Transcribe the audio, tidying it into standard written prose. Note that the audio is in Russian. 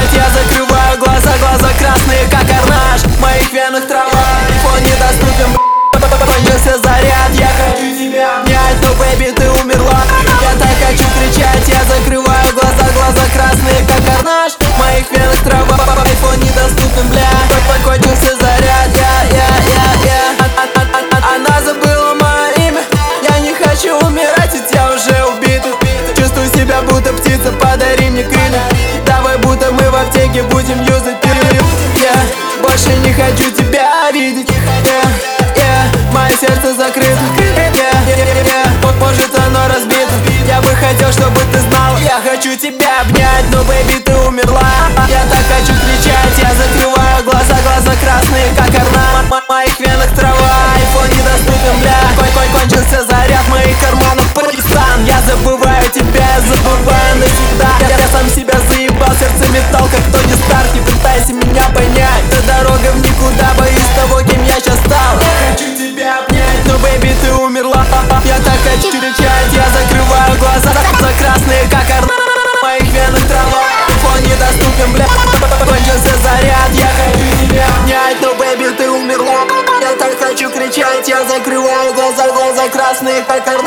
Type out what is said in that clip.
кричать, я закрываю глаза, глаза красные, как карнаж. В моих венах трава, телефон недоступен, кончился заряд. Я хочу тебя обнять, но бэйби, ты умерла. Я так хочу кричать, я закрываю глаза, глаза красные, как карнаж. В моих венах трава, телефон недоступен, бля. Кончился заряд, Она забыла мое имя, я не хочу умирать, ведь я уже убит. Чувствую себя будто птица, подари мне крылья. Давай будто мы в аптеке будем юзать пилюлю. Я больше не хочу тебя видеть. Мое сердце закрыто. Может оно разбито. Я бы хотел, чтобы ты знал. Я хочу тебя обнять, но бэйби, ты умерла. Я так хочу кричать, я закрываю глаза, глаза красные, как карнаж. В моих венах трава, айфон недоступен, бля. Кончился заряд, в моих карманах Пакистан. Я забываю тебя, забываю навсегда. Я сам себя заебал, сердце металл, как Тони Старк. Не пытайся меня понять, это дорога в никуда. Боюсь того, кем я сейчас стал. Я хочу тебя обнять, но бэйби, ты умерла. Я так хочу кричать, я закрываю глаза, глаза красные, как карнаж. В моих венах трава, телефон недоступен, бля. Кончился заряд, я хочу тебя обнять, но бэйби, ты умерла. Я так хочу кричать, я закрываю глаза, глаза красные, как карнаж.